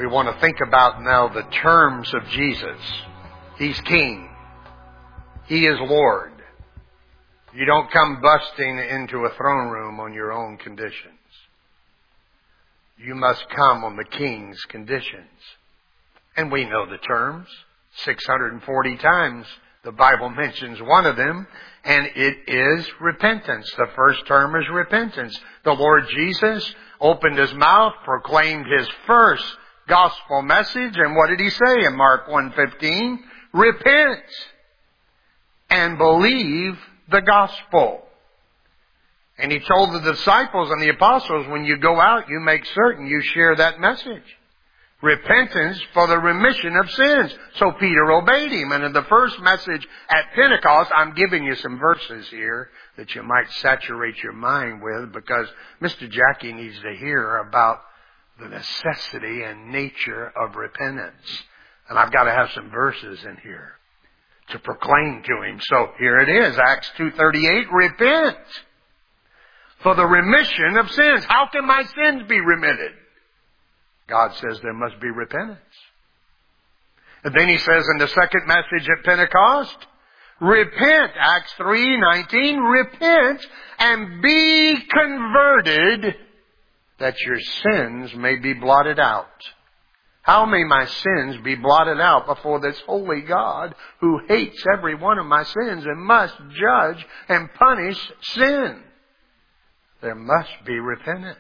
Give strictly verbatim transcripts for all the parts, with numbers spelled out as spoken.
We want to think about now the terms of Jesus. He's King. He is Lord. You don't come busting into a throne room on your own conditions. You must come on the King's conditions. And we know the terms. six hundred forty times the Bible mentions one of them, and it is repentance. The first term is repentance. The Lord Jesus opened His mouth, proclaimed His first gospel message, and what did He say in Mark one fifteen? Repent and believe the gospel. And He told the disciples and the apostles, when you go out, you make certain you share that message. Repentance for the remission of sins. So Peter obeyed Him. And in the first message at Pentecost, I'm giving you some verses here that you might saturate your mind with, because Mister Jackie needs to hear about the necessity and nature of repentance. And I've got to have some verses in here to proclaim to him. So here it is, Acts two thirty-eight, repent for the remission of sins. How can my sins be remitted? God says there must be repentance. And then He says in the second message at Pentecost, repent, Acts three nineteen, repent and be converted that your sins may be blotted out. How may my sins be blotted out before this holy God who hates every one of my sins and must judge and punish sin? There must be repentance.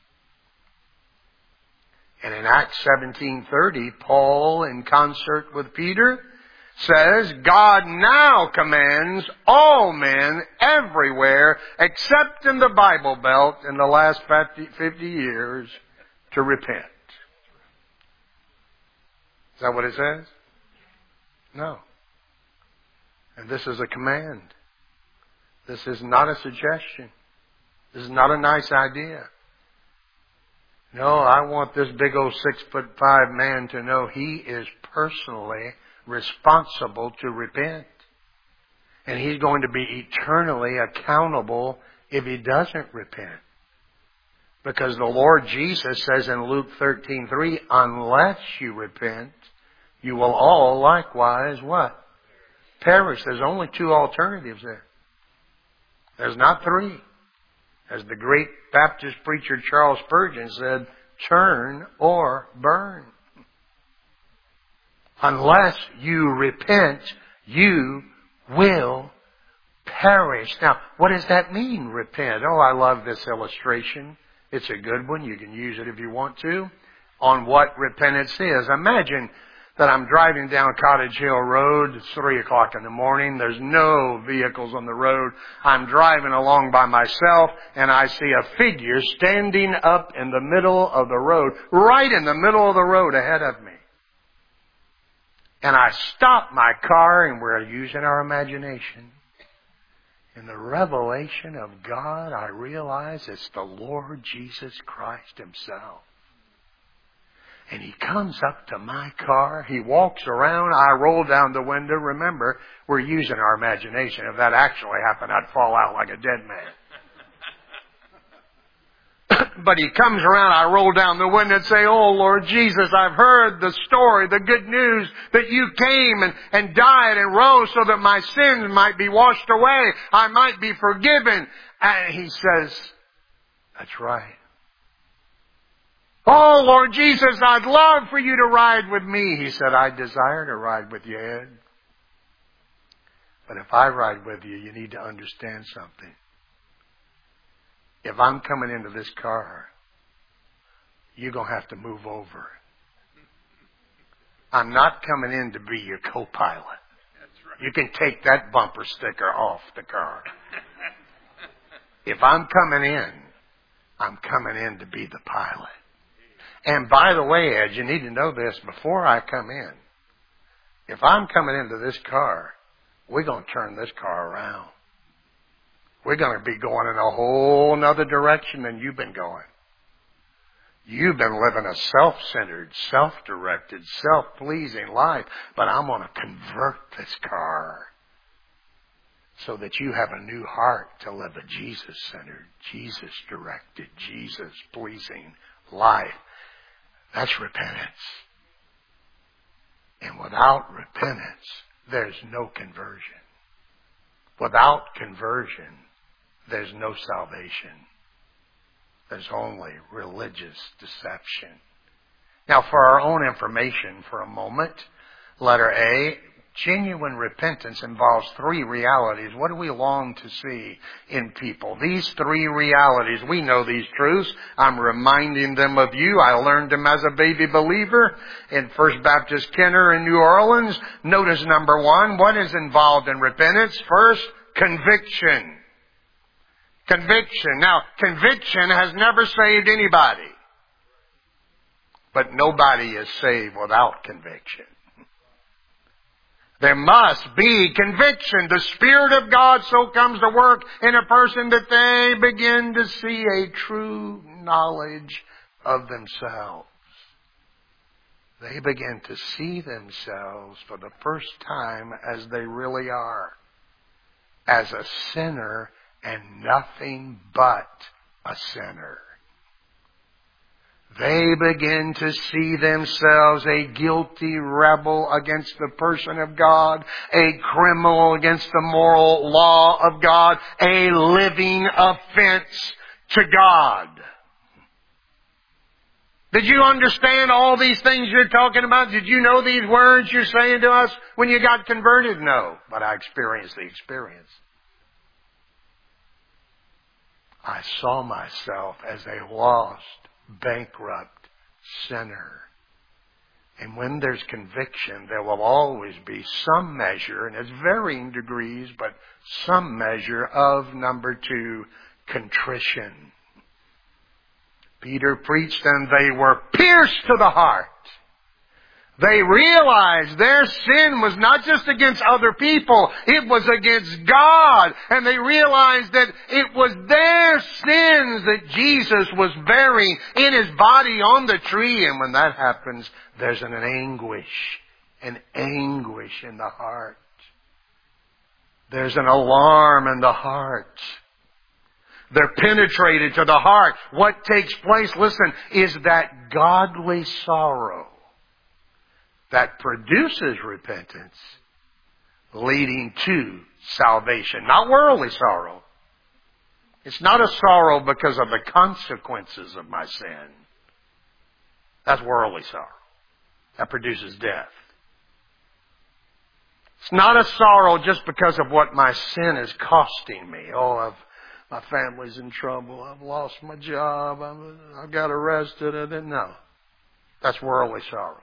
And in Acts seventeen thirty, Paul, in concert with Peter, says, God now commands all men everywhere, except in the Bible Belt in the last fifty years, to repent. Is that what it says? No. And this is a command. This is not a suggestion. This is not a nice idea. No, I want this big old six foot five man to know he is personally responsible to repent. And he's going to be eternally accountable if he doesn't repent. Because the Lord Jesus says in Luke thirteen three, unless you repent, you will all likewise what? Perish. There's only two alternatives there. There's not three. As the great Baptist preacher Charles Spurgeon said, turn or burn. Unless you repent, you will perish. Now, what does that mean, repent? Oh, I love this illustration. It's a good one. You can use it if you want to. On what repentance is. Imagine that I'm driving down Cottage Hill Road. It's three o'clock in the morning. There's no vehicles on the road. I'm driving along by myself, and I see a figure standing up in the middle of the road, right in the middle of the road ahead of me. And I stop my car, and we're using our imagination. In the revelation of God, I realize it's the Lord Jesus Christ Himself. And He comes up to my car. He walks around. I roll down the window. Remember, we're using our imagination. If that actually happened, I'd fall out like a dead man. But He comes around. I roll down the window and say, oh, Lord Jesus, I've heard the story, the good news that You came and, and died and rose so that my sins might be washed away. I might be forgiven. And He says, that's right. Oh, Lord Jesus, I'd love for You to ride with me. He said, I desire to ride with you, Ed. But if I ride with you, you need to understand something. If I'm coming into this car, you're going to have to move over. I'm not coming in to be your co-pilot. That's right. You can take that bumper sticker off the car. If I'm coming in, I'm coming in to be the pilot. And by the way, Ed, you need to know this before I come in. If I'm coming into this car, we're going to turn this car around. We're going to be going in a whole nother direction than you've been going. You've been living a self-centered, self-directed, self-pleasing life, but I'm going to convert this car so that you have a new heart to live a Jesus-centered, Jesus-directed, Jesus-pleasing life. That's repentance. And without repentance, there's no conversion. Without conversion, there's no salvation. There's only religious deception. Now, for our own information for a moment, letter A, genuine repentance involves three realities. What do we long to see in people? These three realities. We know these truths. I'm reminding them of you. I learned them as a baby believer in First Baptist Kenner in New Orleans. Notice number one, what is involved in repentance? First, conviction. Conviction. Now, conviction has never saved anybody. But nobody is saved without conviction. There must be conviction. The Spirit of God so comes to work in a person that they begin to see a true knowledge of themselves. They begin to see themselves for the first time as they really are. As a sinner and nothing but a sinner. They begin to see themselves a guilty rebel against the person of God, a criminal against the moral law of God, a living offense to God. Did you understand all these things you're talking about? Did you know these words you're saying to us when you got converted? No, but I experienced the experience. I saw myself as a lost, bankrupt sinner. And when there's conviction, there will always be some measure, and it's varying degrees, but some measure of, number two, contrition. Peter preached and they were pierced to the heart. They realized their sin was not just against other people, it was against God. And they realized that it was their sins that Jesus was bearing in His body on the tree. And when that happens, there's an anguish, an anguish in the heart. There's an alarm in the heart. They're penetrated to the heart. What takes place, listen, is that godly sorrow that produces repentance, leading to salvation. Not worldly sorrow. It's not a sorrow because of the consequences of my sin. That's worldly sorrow. That produces death. It's not a sorrow just because of what my sin is costing me. Oh, I've, my family's in trouble. I've lost my job. I'm, I got arrested. No. That's worldly sorrow.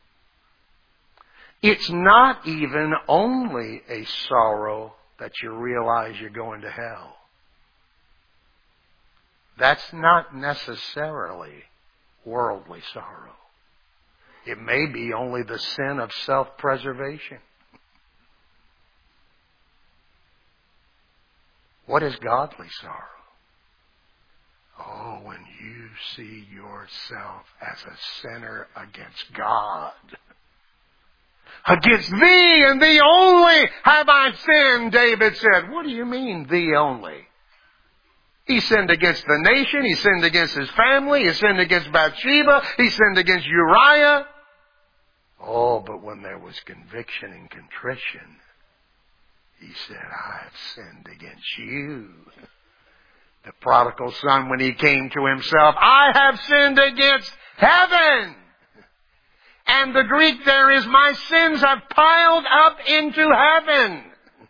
It's not even only a sorrow that you realize you're going to hell. That's not necessarily worldly sorrow. It may be only the sin of self-preservation. What is godly sorrow? Oh, when you see yourself as a sinner against God. Against thee and thee only have I sinned, David said. What do you mean, thee only? He sinned against the nation. He sinned against his family. He sinned against Bathsheba. He sinned against Uriah. Oh, but when there was conviction and contrition, he said, I have sinned against you. The prodigal son, when he came to himself, I have sinned against heaven. And the Greek there is, my sins have piled up into heaven.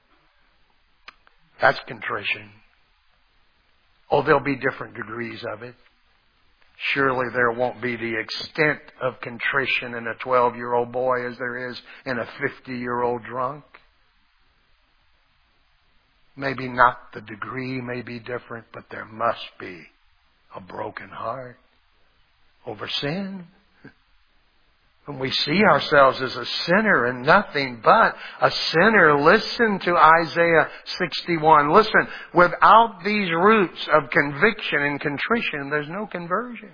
That's contrition. Oh, there'll be different degrees of it. Surely there won't be the extent of contrition in a twelve-year-old boy as there is in a fifty-year-old drunk. Maybe not the degree may be different, but there must be a broken heart over sin. When we see ourselves as a sinner and nothing but a sinner, listen to Isaiah sixty-one. Listen, without these roots of conviction and contrition, there's no conversion.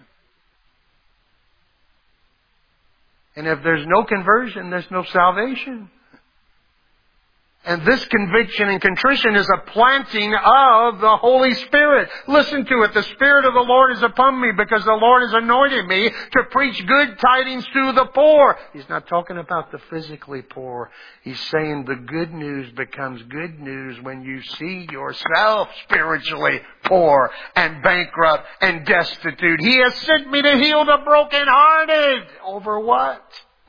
And if there's no conversion, there's no salvation. And this conviction and contrition is a planting of the Holy Spirit. Listen to it. The Spirit of the Lord is upon me because the Lord has anointed me to preach good tidings to the poor. He's not talking about the physically poor. He's saying the good news becomes good news when you see yourself spiritually poor and bankrupt and destitute. He has sent me to heal the brokenhearted. Over what?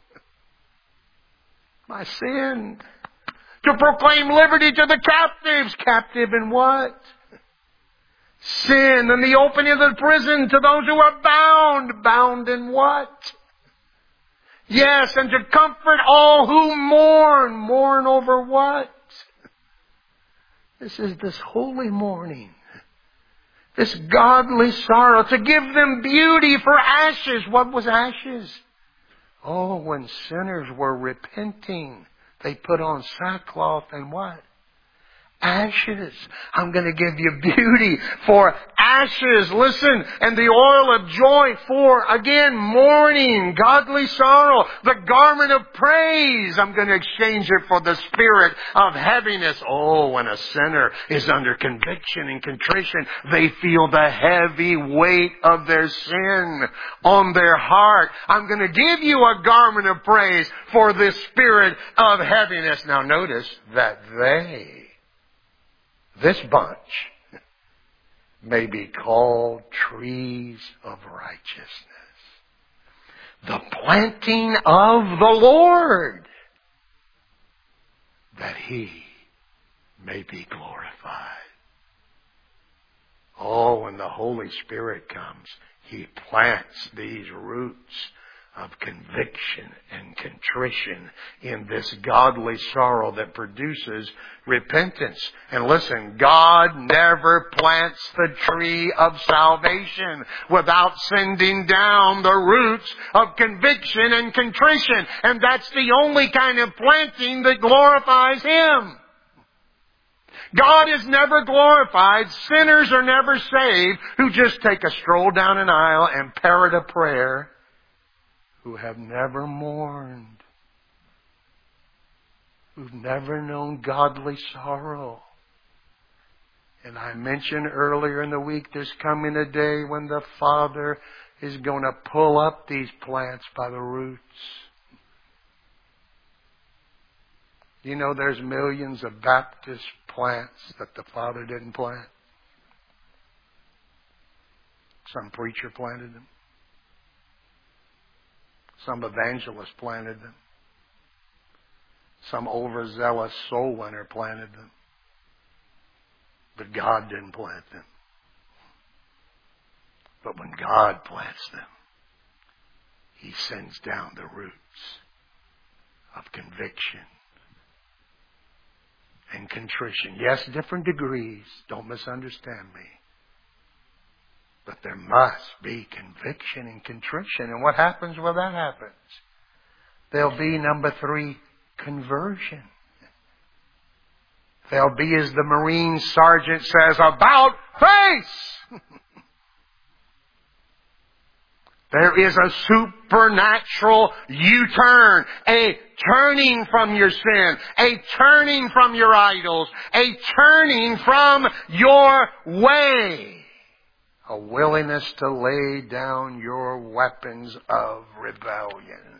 My sin. To proclaim liberty to the captives. Captive in what? Sin. And the opening of the prison to those who are bound. Bound in what? Yes, and to comfort all who mourn. Mourn over what? This is this holy mourning. This godly sorrow. To give them beauty for ashes. What was ashes? Oh, when sinners were repenting, they put on sackcloth and what? Ashes. I'm going to give you beauty for ashes. Listen. And the oil of joy for, again, mourning, godly sorrow. The garment of praise. I'm going to exchange it for the spirit of heaviness. Oh, when a sinner is under conviction and contrition, they feel the heavy weight of their sin on their heart. I'm going to give you a garment of praise for the spirit of heaviness. Now notice that they, this bunch, may be called trees of righteousness. The planting of the Lord, that He may be glorified. Oh, when the Holy Spirit comes, He plants these roots of conviction and contrition in this godly sorrow that produces repentance. And listen, God never plants the tree of salvation without sending down the roots of conviction and contrition. And that's the only kind of planting that glorifies Him. God is never glorified. Sinners are never saved who just take a stroll down an aisle and parrot a prayer, who have never mourned, who've never known godly sorrow. And I mentioned earlier in the week, there's coming a day when the Father is going to pull up these plants by the roots. You know, there's millions of Baptist plants that the Father didn't plant. Some preacher planted them. Some evangelist planted them. Some overzealous soul winner planted them. But God didn't plant them. But when God plants them, He sends down the roots of conviction and contrition. Yes, different degrees. Don't misunderstand me. But there must be conviction and contrition. And what happens when that happens? There'll be, number three, conversion. There'll be, as the Marine Sergeant says, about face. There is a supernatural U-turn, a turning from your sin, a turning from your idols, a turning from your way. A willingness to lay down your weapons of rebellion.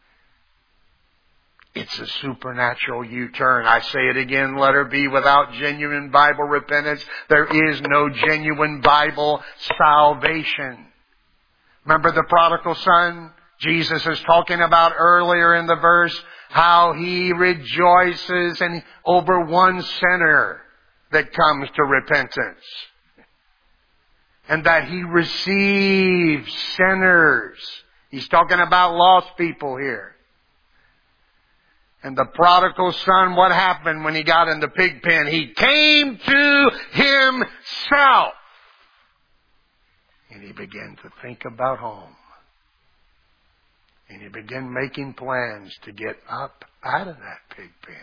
It's a supernatural U-turn. I say it again, letter B, without genuine Bible repentance, there is no genuine Bible salvation. Remember the prodigal son? Jesus is talking about earlier in the verse how He rejoices and over one sinner that comes to repentance. And that He receives sinners. He's talking about lost people here. And the prodigal son, what happened when he got in the pig pen? He came to himself. And he began to think about home. And he began making plans to get up out of that pig pen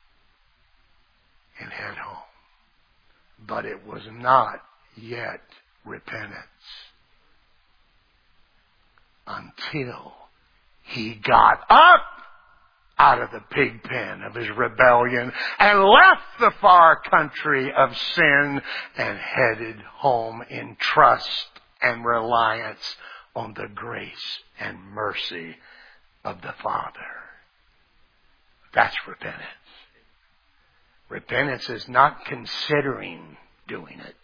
and head home. But it was not yet repentance until he got up out of the pig pen of his rebellion and left the far country of sin and headed home in trust and reliance on the grace and mercy of the Father. That's repentance. Repentance is not considering doing it.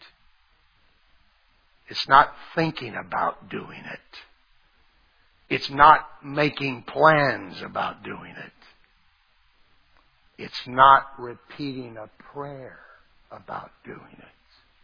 It's not thinking about doing it. It's not making plans about doing it. It's not repeating a prayer about doing it.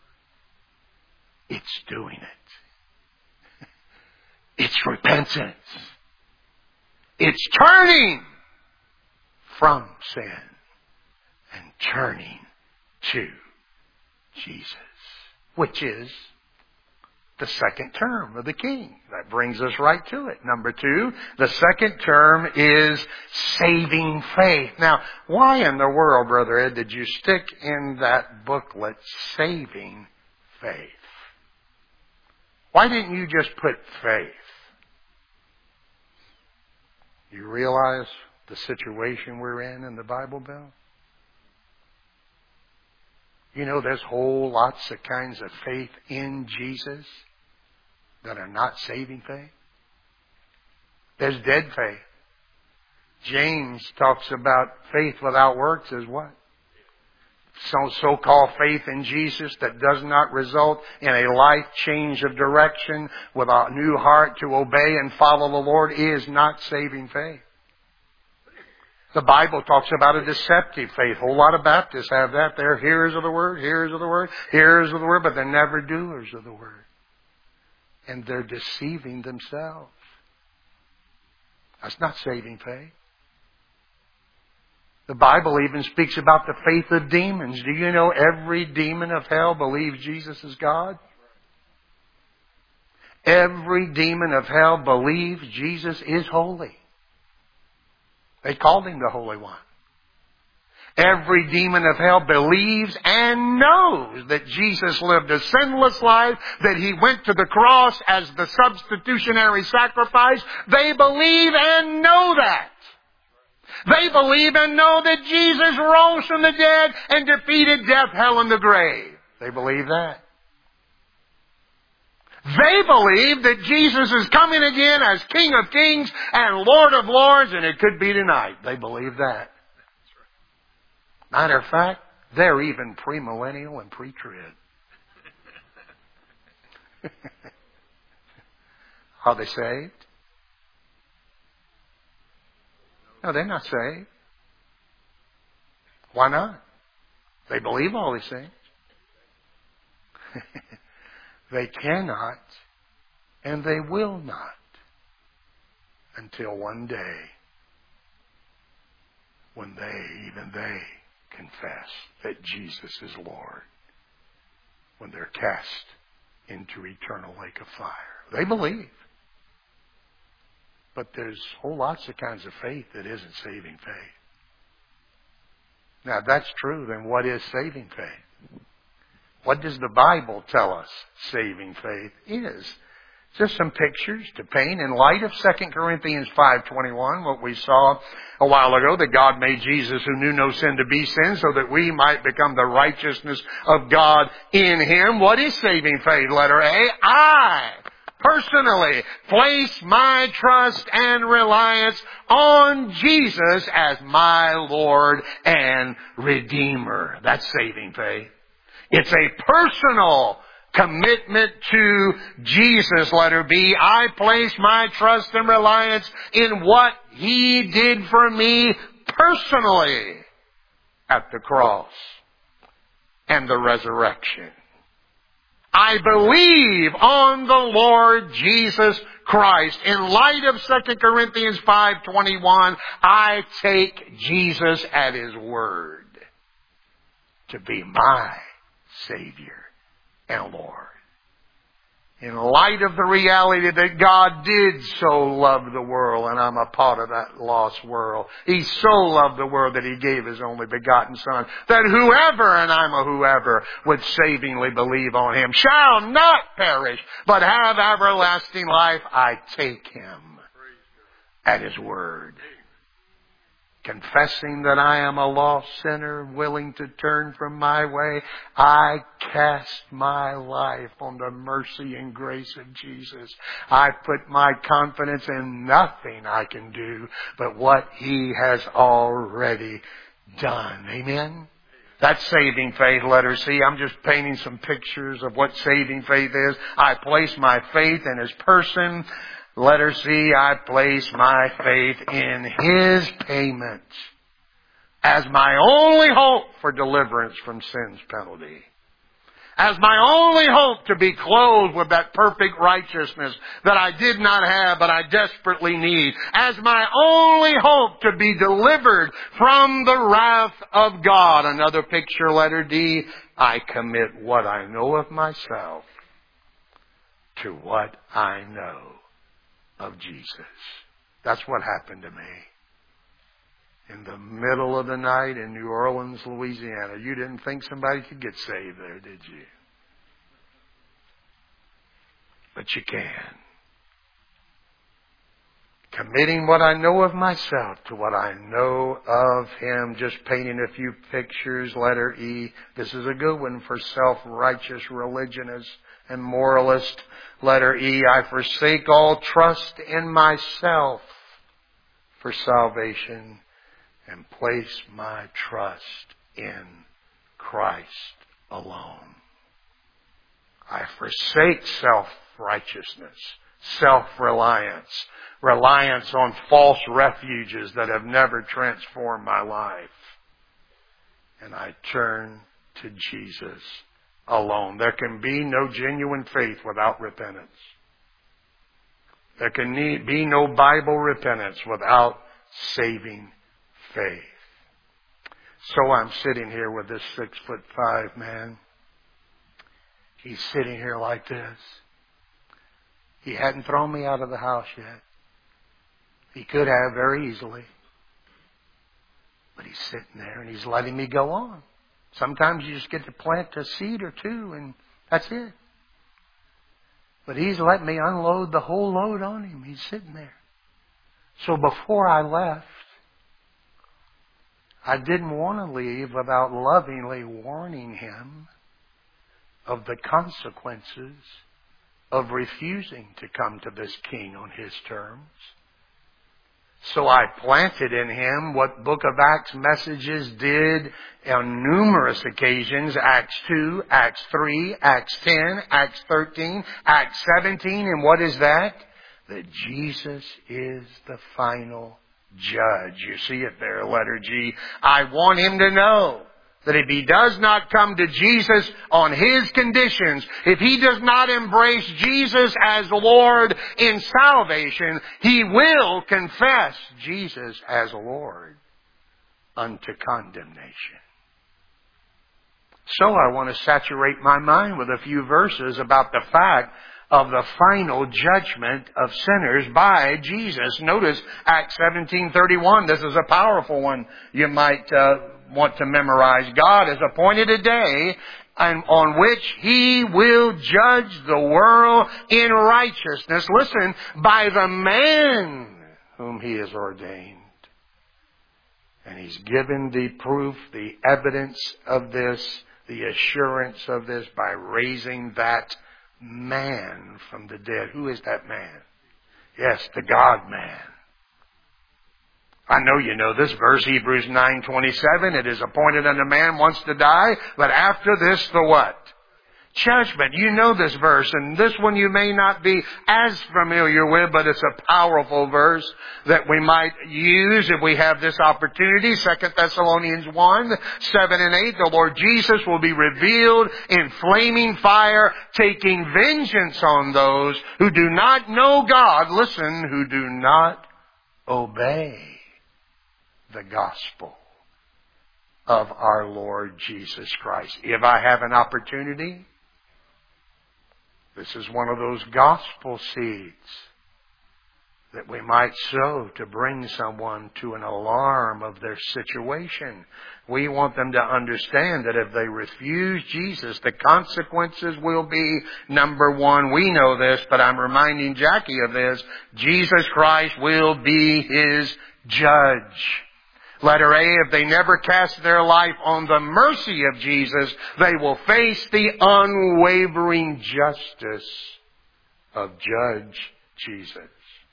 It's doing it. It's repentance. It's turning from sin and turning to Jesus, which is the second term of the King. That brings us right to it. Number two, the second term is saving faith. Now, why in the world, Brother Ed, did you stick in that booklet saving faith? Why didn't you just put faith? You realize the situation we're in in the Bible Belt? You know, there's whole lots of kinds of faith in Jesus that are not saving faith. There's dead faith. James talks about faith without works as what? So, so-called faith in Jesus that does not result in a life change of direction with a new heart to obey and follow the Lord is not saving faith. The Bible talks about a deceptive faith. A whole lot of Baptists have that. They're hearers of the word, hearers of the word, hearers of the word, but they're never doers of the word. And they're deceiving themselves. That's not saving faith. The Bible even speaks about the faith of demons. Do you know every demon of hell believes Jesus is God? Every demon of hell believes Jesus is holy. They called him the Holy One. Every demon of hell believes and knows that Jesus lived a sinless life, that he went to the cross as the substitutionary sacrifice. They believe and know that. They believe and know that Jesus rose from the dead and defeated death, hell, and the grave. They believe that. They believe that Jesus is coming again as King of Kings and Lord of Lords, and it could be tonight. They believe that. Matter of fact, they're even premillennial and pre-trib. Are they saved? No, they're not saved. Why not? They believe all these things. They cannot, and they will not, until one day when they, even they, confess that Jesus is Lord, when they're cast into eternal lake of fire. They believe. But there's whole lots of kinds of faith that isn't saving faith. Now, if that's true, then what is saving faith? What does the Bible tell us saving faith is? Just some pictures to paint in light of Second Corinthians five twenty-one, what we saw a while ago, that God made Jesus who knew no sin to be sin so that we might become the righteousness of God in Him. What is saving faith? Letter A, I personally place my trust and reliance on Jesus as my Lord and Redeemer. That's saving faith. It's a personal commitment to Jesus, letter B. I place my trust and reliance in what He did for me personally at the cross and the resurrection. I believe on the Lord Jesus Christ. In light of Second Corinthians five twenty-one, I take Jesus at His word to be my Savior and Lord. In light of the reality that God did so love the world, and I'm a part of that lost world. He so loved the world that He gave His only begotten Son, that whoever, and I'm a whoever, would savingly believe on Him shall not perish, but have everlasting life. I take Him at His word. confessing that I am a lost sinner, willing to turn from my way, I cast my life on the mercy and grace of Jesus. I put my confidence in nothing I can do but what He has already done. Amen? That's saving faith, letter C. I'm just painting some pictures of what saving faith is. I place my faith in His person. Letter C, I place my faith in His payment as my only hope for deliverance from sin's penalty. As my only hope to be clothed with that perfect righteousness that I did not have but I desperately need. As my only hope to be delivered from the wrath of God. Another picture, letter D, I commit what I know of myself to what I know of Jesus. That's what happened to me. In the middle of the night in New Orleans, Louisiana. You didn't think somebody could get saved there, did you? But you can. Committing what I know of myself to what I know of Him. Just painting a few pictures. Letter E. This is a good one for self-righteous religionists and moralists. Letter E. I forsake all trust in myself for salvation and place my trust in Christ alone. I forsake self-righteousness, self-reliance, reliance on false refuges that have never transformed my life. And I turn to Jesus alone. There can be no genuine faith without repentance. There can be no Bible repentance without saving faith. So I'm sitting here with this six foot five man. He's sitting here like this. He hadn't thrown me out of the house yet. He could have very easily. But he's sitting there and he's letting me go on. Sometimes you just get to plant a seed or two and that's it. But He's letting me unload the whole load on him. He's sitting there. So before I left, I didn't want to leave without lovingly warning him of the consequences of refusing to come to this King on His terms. So I planted in him what Book of Acts messages did on numerous occasions. Acts two, Acts three, Acts ten, Acts thirteen, Acts seventeen. And what is that? That Jesus is the final judge. You see it there, letter G. I want him to know that if he does not come to Jesus on His conditions, if he does not embrace Jesus as Lord in salvation, he will confess Jesus as Lord unto condemnation. So I want to saturate my mind with a few verses about the fact of the final judgment of sinners by Jesus. Notice Acts seventeen thirty-one. This is a powerful one you might uh, want to memorize. God has appointed a day and on which He will judge the world in righteousness. Listen, by the man whom He has ordained. And He's given the proof, the evidence of this, the assurance of this by raising that man from the dead. Who is that man? Yes, the God-man. I know you know this verse, Hebrews nine twenty-seven. It is appointed unto man once to die, but after this the what? Judgment. You know this verse, and this one you may not be as familiar with, but it's a powerful verse that we might use if we have this opportunity. Second Thessalonians one, seven and eight. The Lord Jesus will be revealed in flaming fire, taking vengeance on those who do not know God. Listen, who do not obey the gospel of our Lord Jesus Christ. If I have an opportunity, this is one of those gospel seeds that we might sow to bring someone to an alarm of their situation. We want them to understand that if they refuse Jesus, the consequences will be, number one, we know this, but I'm reminding Jackie of this, Jesus Christ will be his judge. Letter A, if they never cast their life on the mercy of Jesus, they will face the unwavering justice of Judge Jesus.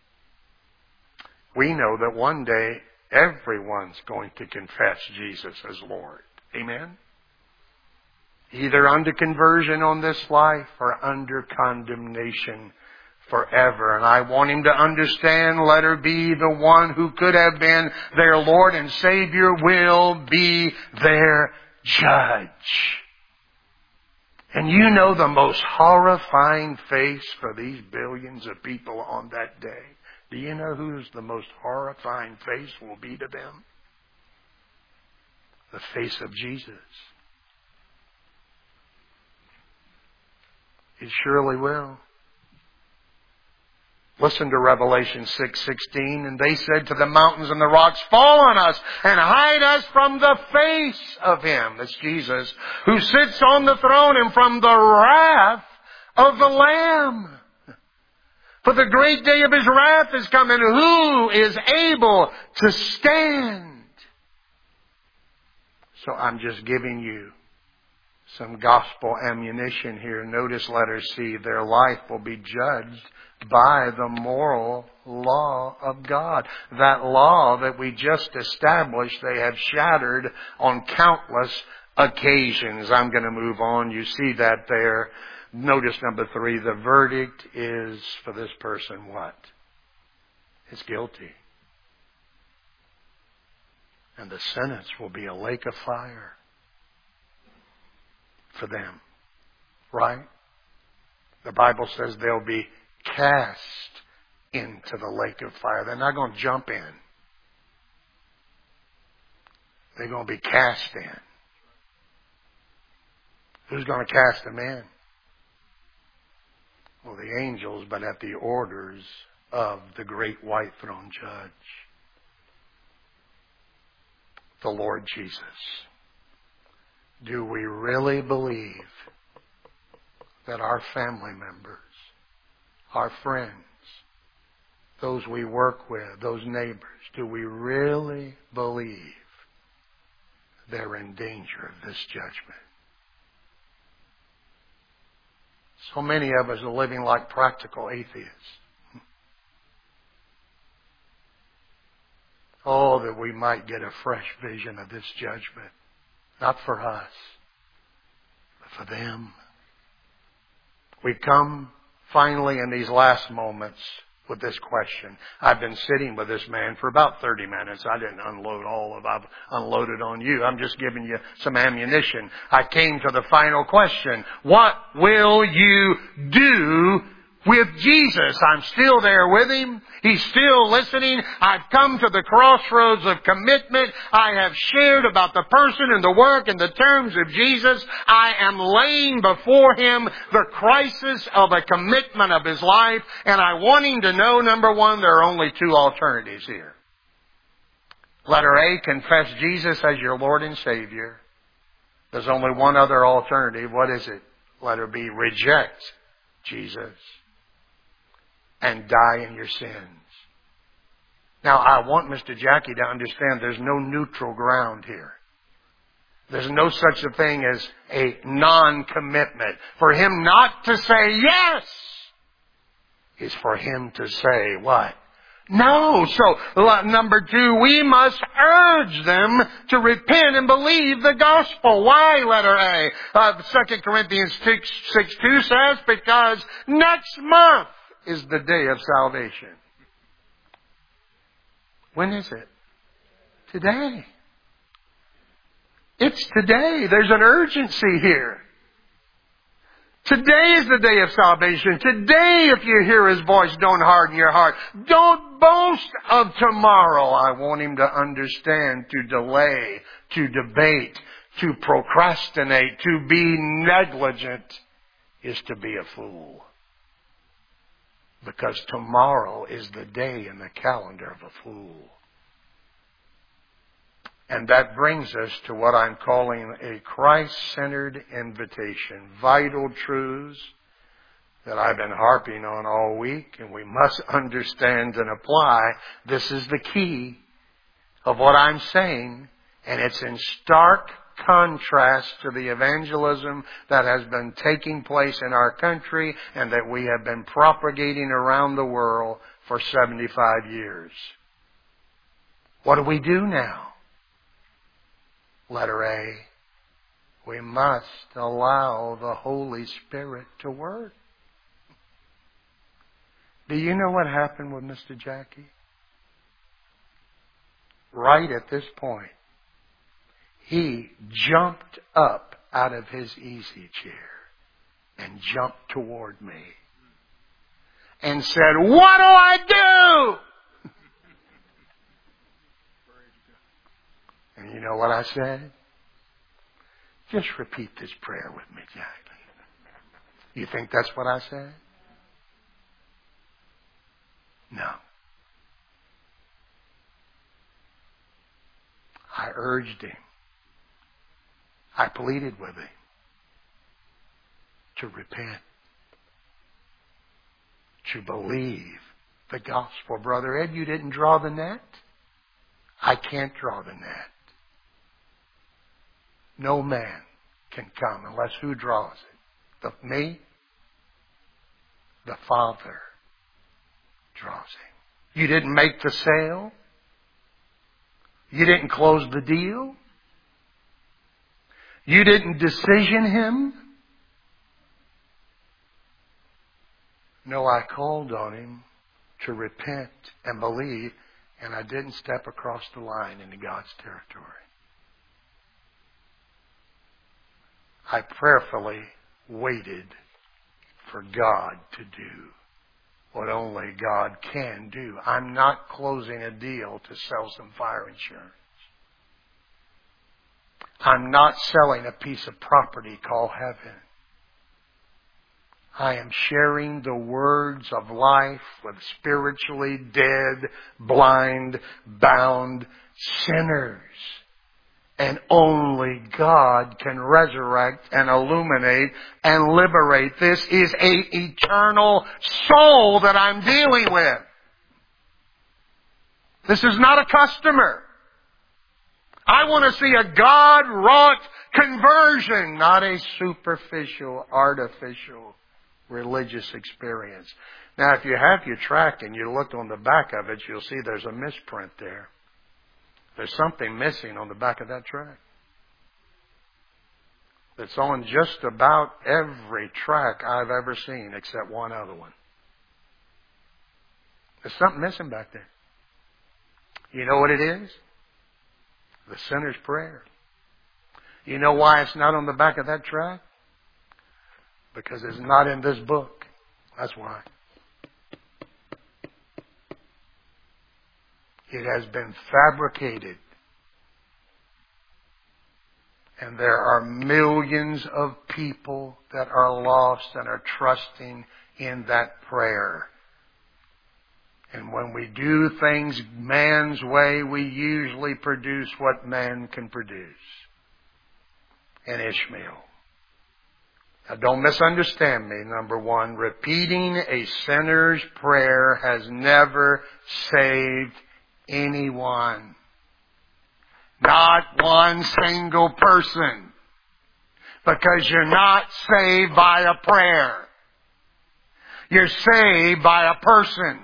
We know that one day everyone's going to confess Jesus as Lord. Amen? Either under conversion on this life or under condemnation forever. And I want him to understand, letter B, the one who could have been their Lord and Savior will be their judge. And you know the most horrifying face for these billions of people on that day. Do you know whose the most horrifying face will be to them? The face of Jesus. It surely will. Listen to Revelation six sixteen. And they said to the mountains and the rocks, fall on us and hide us from the face of Him. That's Jesus, who sits on the throne, and from the wrath of the Lamb. For the great day of His wrath is come, and who is able to stand? So I'm just giving you some gospel ammunition here. Notice letter C, their life will be judged by the moral law of God. That law that we just established, they have shattered on countless occasions. I'm going to move on. You see that there. Notice number three, the verdict is for this person what? It's guilty. And the sentence will be a lake of fire for them. Right? The Bible says they'll be cast into the lake of fire. They're not going to jump in. They're going to be cast in. Who's going to cast them in? Well, the angels, but at the orders of the great white throne judge, the Lord Jesus. Do we really believe that our family members, our friends, those we work with, those neighbors, do we really believe they're in danger of this judgment? So many of us are living like practical atheists. Oh, that we might get a fresh vision of this judgment. Not for us, but for them. We come finally in these last moments with this question. I've been sitting with this man for about thirty minutes. I didn't unload all of it. I've unloaded on you. I'm just giving you some ammunition. I came to the final question. What will you do with Jesus? I'm still there with Him. He's still listening. I've come to the crossroads of commitment. I have shared about the person and the work and the terms of Jesus. I am laying before Him the crisis of a commitment of His life. And I want Him to know, number one, there are only two alternatives here. Letter A, confess Jesus as your Lord and Savior. There's only one other alternative. What is it? Letter B, reject Jesus and die in your sins. Now, I want Mister Jackie to understand there's no neutral ground here. There's no such a thing as a non-commitment. For him not to say yes is for him to say what? No. So, number two, we must urge them to repent and believe the gospel. Why, letter A? Uh, Second Corinthians six two says, because next month is the day of salvation. When is it? Today. It's today. There's an urgency here. Today is the day of salvation. Today, if you hear His voice, don't harden your heart. Don't boast of tomorrow. I want him to understand, to delay, to debate, to procrastinate, to be negligent is to be a fool. Because tomorrow is the day in the calendar of a fool. And that brings us to what I'm calling a Christ-centered invitation. Vital truths that I've been harping on all week, and we must understand and apply. This is the key. of what I'm saying, and it's in stark contrast to the evangelism that has been taking place in our country and that we have been propagating around the world for seventy-five years. What do we do now? Letter A. We must allow the Holy Spirit to work. Do you know what happened with Mister Jackie? Right at this point, he jumped up out of his easy chair and jumped toward me and said, "What do I do?" And you know what I said? Just repeat this prayer with me, Jackie. You think that's what I said? No. I urged him. I pleaded with him to repent, to believe the gospel. Brother Ed, you didn't draw the net. I can't draw the net. No man can come unless who draws it? The, me? The Father draws him. You didn't make the sale. You didn't close the deal. You didn't decision him. No, I called on him to repent and believe, and I didn't step across the line into God's territory. I prayerfully waited for God to do what only God can do. I'm not closing a deal to sell some fire insurance. I'm not selling a piece of property called heaven. I am sharing the words of life with spiritually dead, blind, bound sinners. And only God can resurrect and illuminate and liberate. This is an eternal soul that I'm dealing with. This is not a customer. I want to see a God-wrought conversion, not a superficial, artificial religious experience. Now, if you have your tract and you look on the back of it, you'll see there's a misprint there. There's something missing on the back of that tract. It's on just about every tract I've ever seen except one other one. There's something missing back there. You know what it is? The sinner's prayer. You know why it's not on the back of that tract? Because it's not in this book. That's why. It has been fabricated. And there are millions of people that are lost and are trusting in that prayer. And when we do things man's way, we usually produce what man can produce. An Ishmael. Now don't misunderstand me. Number one, repeating a sinner's prayer has never saved anyone. Not one single person. Because you're not saved by a prayer. You're saved by a person.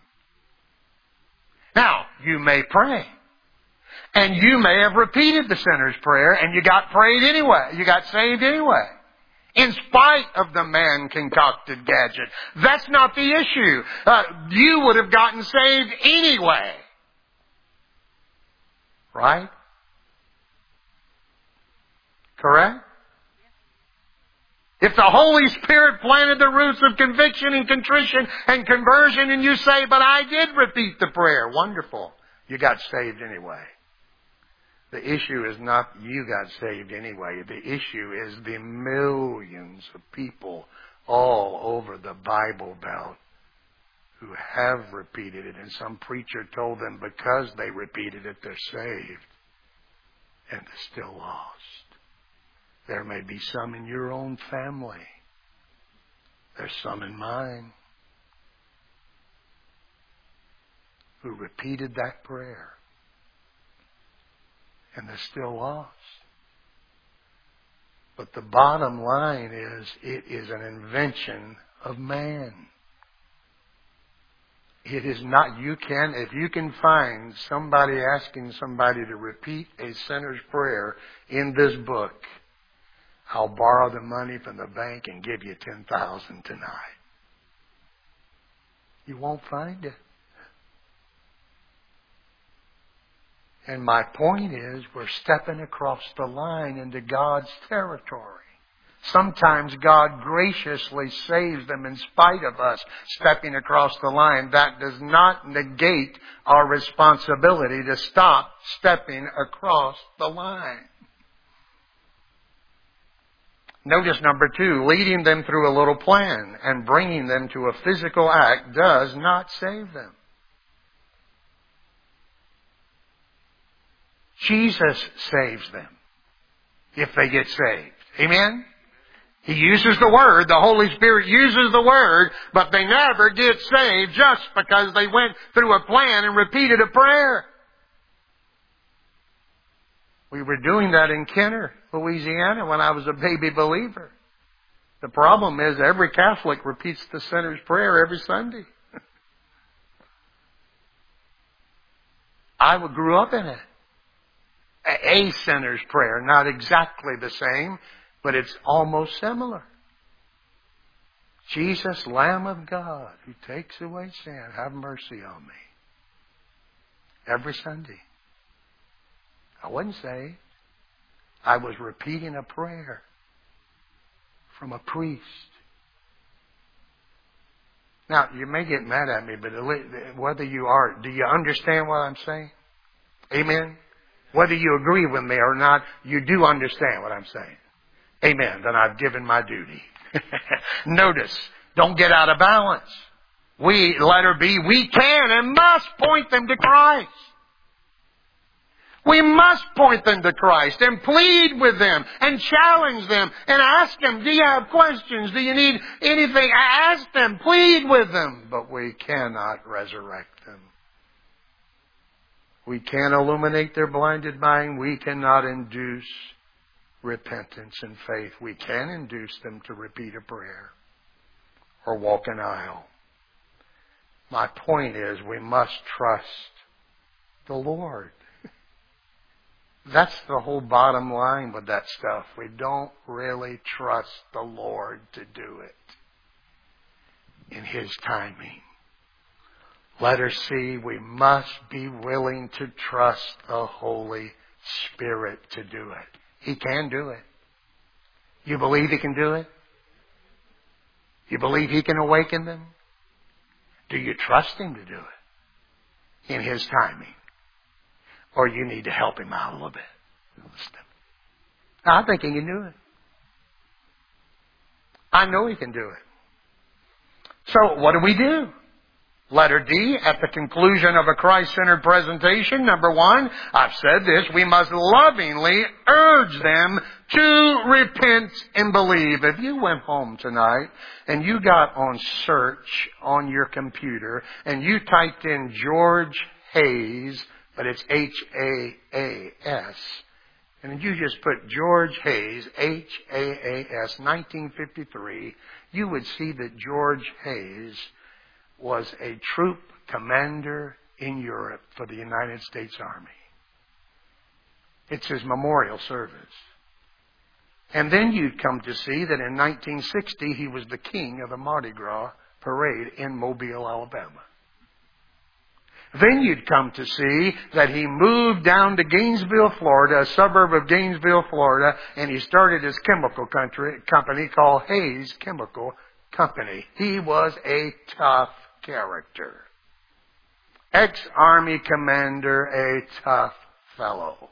Now, you may pray. And you may have repeated the sinner's prayer and you got prayed anyway. You got saved anyway. In spite of the man-concocted gadget. That's not the issue. Uh, you would have gotten saved anyway. Right? Correct? If the Holy Spirit planted the roots of conviction and contrition and conversion and you say, but I did repeat the prayer. Wonderful. You got saved anyway. The issue is not you got saved anyway. The issue is the millions of people all over the Bible Belt who have repeated it. And some preacher told them because they repeated it, they're saved. And they're still lost. There may be some in your own family. There's some in mine who repeated that prayer and they're still lost. But the bottom line is, it is an invention of man. It is not, you can, if you can find somebody asking somebody to repeat a sinner's prayer in this book, I'll borrow the money from the bank and give you ten thousand dollars tonight. You won't find it. And my point is, we're stepping across the line into God's territory. Sometimes God graciously saves them in spite of us stepping across the line. That does not negate our responsibility to stop stepping across the line. Notice number two, leading them through a little plan and bringing them to a physical act does not save them. Jesus saves them if they get saved. Amen? He uses the Word, the Holy Spirit uses the Word, but they never get saved just because they went through a plan and repeated a prayer. We were doing that in Kenner, Louisiana, when I was a baby believer. The problem is every Catholic repeats the sinner's prayer every Sunday. I grew up in it. A sinner's prayer, not exactly the same, but it's almost similar. Jesus, Lamb of God, who takes away sin, have mercy on me. Every Sunday. I wasn't saved. I was repeating a prayer from a priest. Now, you may get mad at me, but whether you are, do you understand what I'm saying? Amen? Whether you agree with me or not, you do understand what I'm saying. Amen. Then I've given my duty. Notice, don't get out of balance. We, letter B, we can and must point them to Christ. We must point them to Christ and plead with them and challenge them and ask them, do you have questions? Do you need anything? Ask them, plead with them. But we cannot resurrect them. We can't illuminate their blinded mind. We cannot induce repentance and faith. We can induce them to repeat a prayer or walk an aisle. My point is, we must trust the Lord. That's the whole bottom line with that stuff. We don't really trust the Lord to do it in His timing. Letter C, we must be willing to trust the Holy Spirit to do it. He can do it. You believe He can do it? You believe He can awaken them? Do you trust Him to do it in His timing? Or you need to help Him out a little bit? I think He can do it. I know He can do it. So what do we do? Letter D, at the conclusion of a Christ-centered presentation, number one, I've said this, we must lovingly urge them to repent and believe. If you went home tonight and you got on search on your computer and you typed in George Hayes, but it's H A A S, and you just put George Hayes, H A A S, nineteen fifty-three, you would see that George Hayes was a troop commander in Europe for the United States Army. It's his memorial service. And then you'd come to see that in nineteen sixty, he was the king of the Mardi Gras parade in Mobile, Alabama. Then you'd come to see that he moved down to Gainesville, Florida, a suburb of Gainesville, Florida, and he started his chemical country, company called Hayes Chemical Company. He was a tough character. Ex-Army commander, a tough fellow.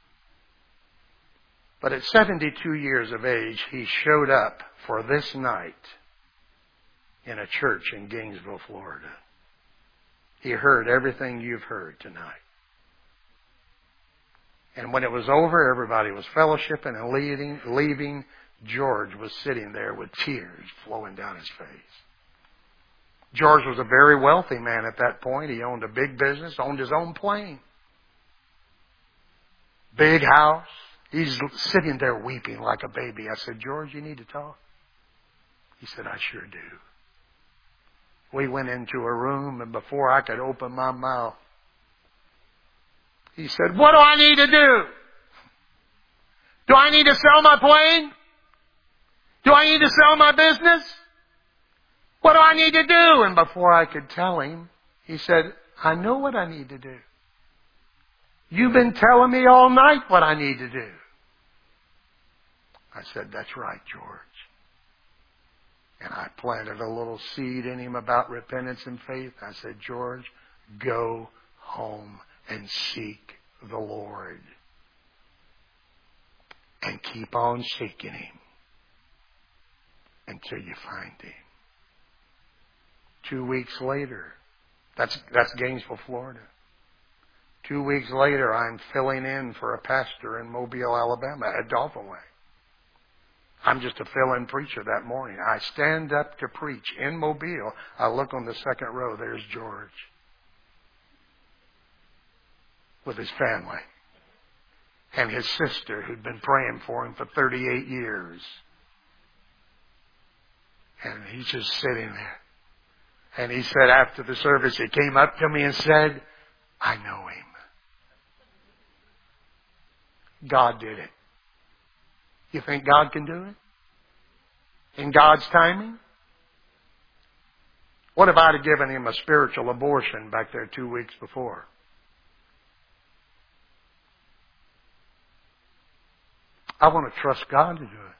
But at seventy-two years of age, he showed up for this night in a church in Gainesville, Florida. He heard everything you've heard tonight. And when it was over, everybody was fellowshipping and leaving. leaving. George was sitting there with tears flowing down his face. George was a very wealthy man at that point. He owned a big business, owned his own plane. Big house. He's sitting there weeping like a baby. I said, George, you need to talk. He said, I sure do. We went into a room, and before I could open my mouth, he said, what do I need to do? Do I need to sell my plane? Do I need to sell my business? What do I need to do? And before I could tell him, he said, I know what I need to do. You've been telling me all night what I need to do. I said, that's right, George. And I planted a little seed in him about repentance and faith. I said, George, go home and seek the Lord. And keep on seeking Him until you find Him. Two weeks later, that's, that's Gainesville, Florida. Two weeks later, I'm filling in for a pastor in Mobile, Alabama at Dolphin Way. I'm just a fill-in preacher that morning. I stand up to preach in Mobile. I look on the second row. There's George with his family and his sister who'd been praying for him for thirty-eight years. And he's just sitting there. And he said after the service, he came up to me and said, I know him. God did it. You think God can do it? In God's timing? What if I'd have given him a spiritual abortion back there two weeks before? I want to trust God to do it.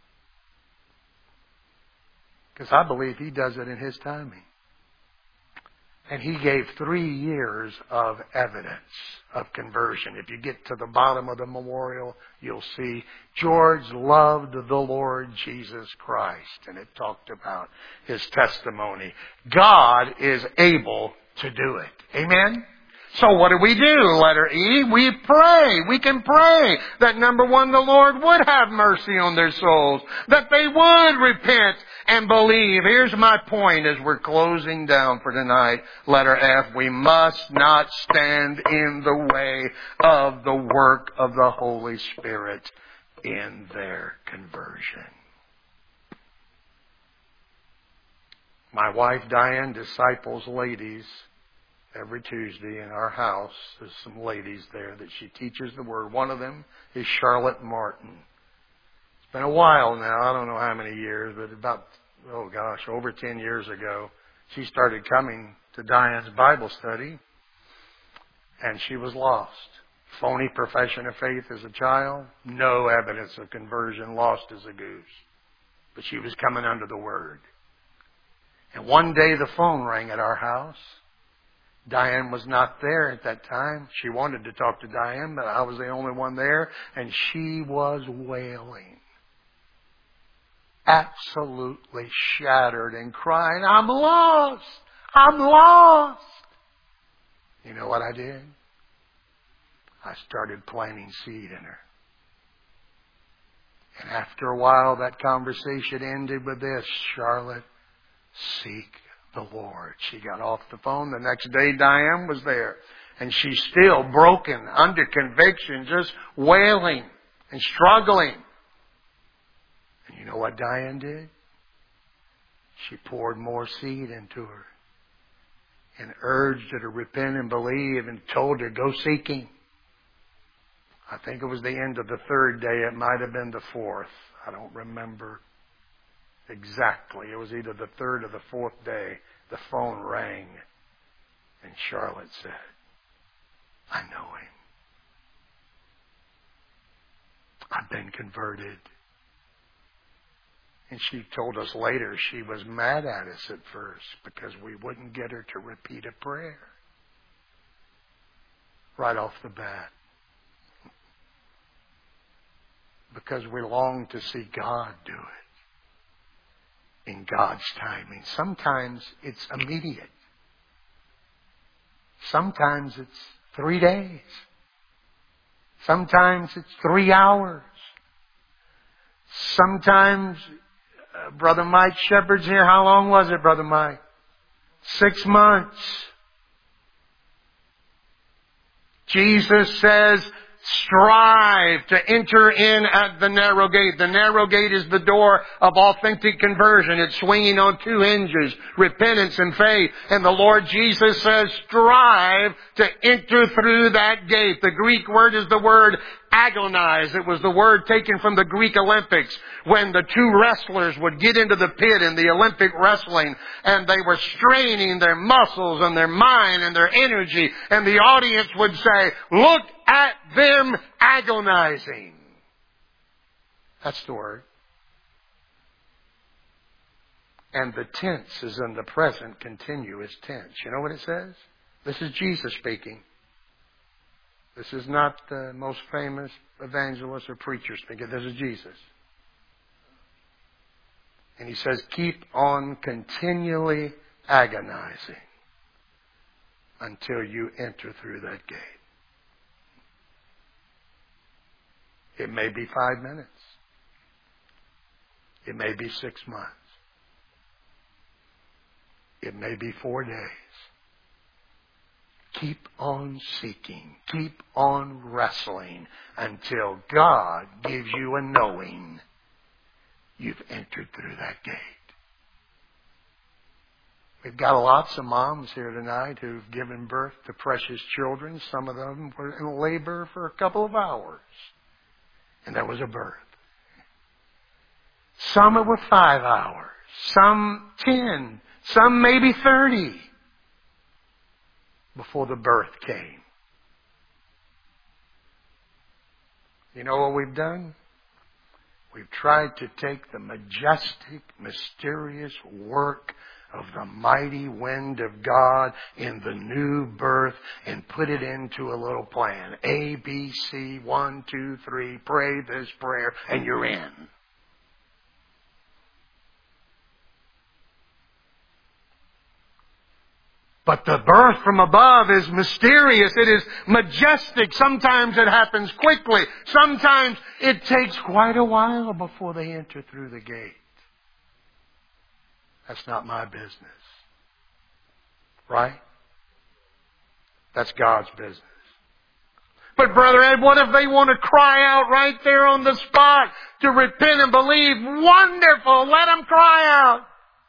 Because I believe He does it in His timing. And He gave three years of evidence of conversion. If you get to the bottom of the memorial, you'll see George loved the Lord Jesus Christ. And it talked about his testimony. God is able to do it. Amen? So what do we do? Letter E, we pray. We can pray that, number one, the Lord would have mercy on their souls, that they would repent and believe. Here's my point as we're closing down for tonight. Letter F, we must not stand in the way of the work of the Holy Spirit in their conversion. My wife Diane disciples ladies every Tuesday in our house. There's some ladies there that she teaches the Word. One of them is Charlotte Martin. It's been a while now. I don't know how many years, but about, oh gosh, over ten years ago, she started coming to Diane's Bible study, and she was lost. Phony profession of faith as a child, no evidence of conversion, lost as a goose. But she was coming under the Word. And one day the phone rang at our house. Diane was not there at that time. She wanted to talk to Diane, but I was the only one there, and she was wailing. Absolutely shattered and crying, I'm lost! I'm lost! You know what I did? I started planting seed in her. And after a while, that conversation ended with this, Charlotte, seek the Lord. She got off the phone. The next day, Diane was there. And she's still broken, under conviction, just wailing and struggling. And you know what Diane did? She poured more seed into her and urged her to repent and believe and told her, go seek Him. I think it was the end of the third day. It might have been the fourth. I don't remember exactly. It was either the third or the fourth day. The phone rang. And Charlotte said, I know Him. I've been converted. And she told us later she was mad at us at first because we wouldn't get her to repeat a prayer. Right off the bat. Because we long to see God do it in God's timing. Sometimes it's immediate. Sometimes it's three days. Sometimes it's three hours. Sometimes, uh, Brother Mike Shepard's here. How long was it, Brother Mike? Six months. Jesus says, Strive to enter in at the narrow gate. The narrow gate is the door of authentic conversion. It's swinging on two hinges, repentance and faith. And the Lord Jesus says, strive to enter through that gate. The Greek word is the word agonize. It was the word taken from the Greek Olympics when the two wrestlers would get into the pit in the Olympic wrestling and they were straining their muscles and their mind and their energy, and the audience would say, look at them agonizing. That's the word. And the tense is in the present continuous tense. You know what it says? This is Jesus speaking. This is not the most famous evangelist or preacher speaking. This is Jesus. And he says, keep on continually agonizing until you enter through that gate. It may be five minutes. It may be six months. It may be four days. Keep on seeking. Keep on wrestling until God gives you a knowing you've entered through that gate. We've got lots of moms here tonight who've given birth to precious children. Some of them were in labor for a couple of hours. And there was a birth. Some it were five hours. Some ten. Some maybe thirty. Before the birth came. You know what we've done? We've tried to take the majestic, mysterious work of the mighty wind of God in the new birth and put it into a little plan. A, B, C, one, two, three, pray this prayer, and you're in. But the birth from above is mysterious. It is majestic. Sometimes it happens quickly. Sometimes it takes quite a while before they enter through the gate. That's not my business. Right? That's God's business. But Brother Ed, what if they want to cry out right there on the spot to repent and believe? Wonderful! Let them cry out.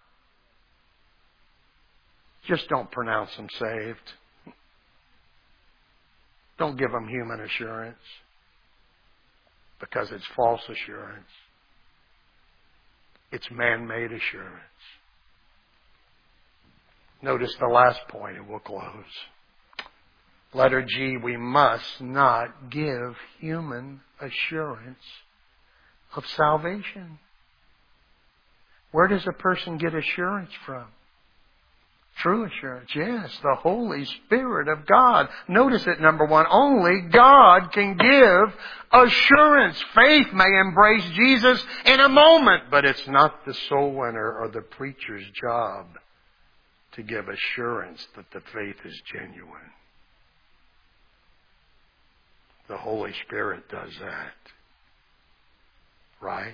Just don't pronounce them saved. Don't give them human assurance, because it's false assurance. It's man-made assurance. Notice the last point and we'll close. Letter G, we must not give human assurance of salvation. Where does a person get assurance from? True assurance, yes, the Holy Spirit of God. Notice it, number one, only God can give assurance. Faith may embrace Jesus in a moment, but it's not the soul winner or the preacher's job to give assurance that the faith is genuine. The Holy Spirit does that. Right?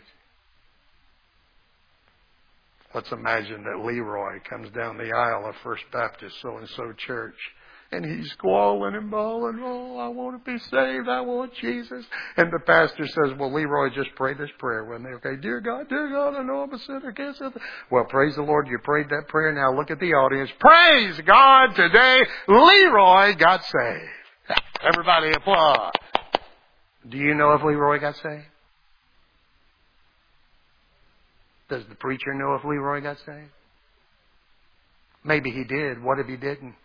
Let's imagine that Leroy comes down the aisle of First Baptist so-and-so church, and he's squalling and bawling, oh, I want to be saved, I want Jesus. And the pastor says, well, Leroy, just pray this prayer with me. Okay, dear God, dear God, I know I'm a sinner. Can't say that. Well, praise the Lord, you prayed that prayer. Now look at the audience. Praise God, today Leroy got saved. Everybody applaud. Do you know if Leroy got saved? Does the preacher know if Leroy got saved? Maybe he did. What if he didn't?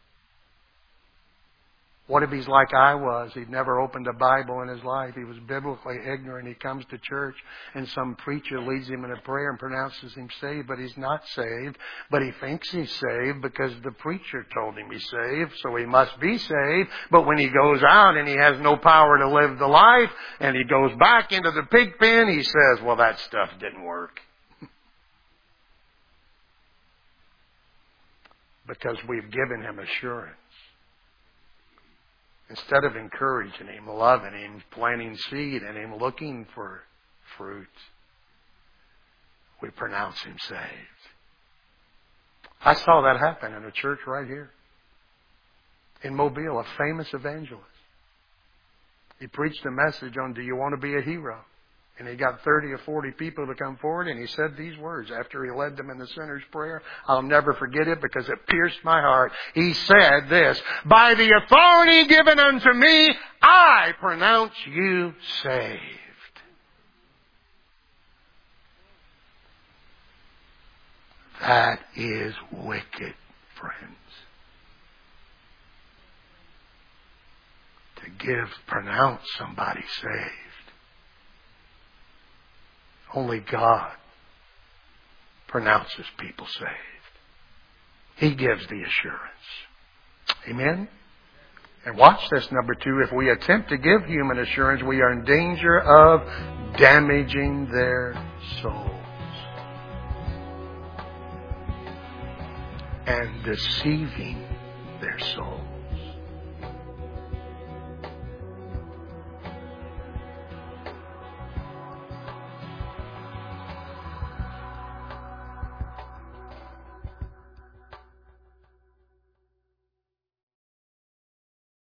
What if he's like I was? He'd never opened a Bible in his life. He was biblically ignorant. He comes to church and some preacher leads him in a prayer and pronounces him saved, but he's not saved. But he thinks he's saved because the preacher told him he's saved, so he must be saved. But when he goes out and he has no power to live the life and he goes back into the pig pen, he says, well, that stuff didn't work. Because we've given him assurance. Instead of encouraging him, loving him, planting seed in him, looking for fruit, we pronounce him saved. I saw that happen in a church right here in Mobile, a famous evangelist. He preached a message on, do you want to be a hero? And he got thirty or forty people to come forward, and he said these words after he led them in the sinner's prayer. I'll never forget it because it pierced my heart. He said this, by the authority given unto me, I pronounce you saved. That is wicked, friends. To give, pronounce somebody saved. Only God pronounces people saved. He gives the assurance. Amen? And watch this, number two. If we attempt to give human assurance, we are in danger of damaging their souls and deceiving their souls.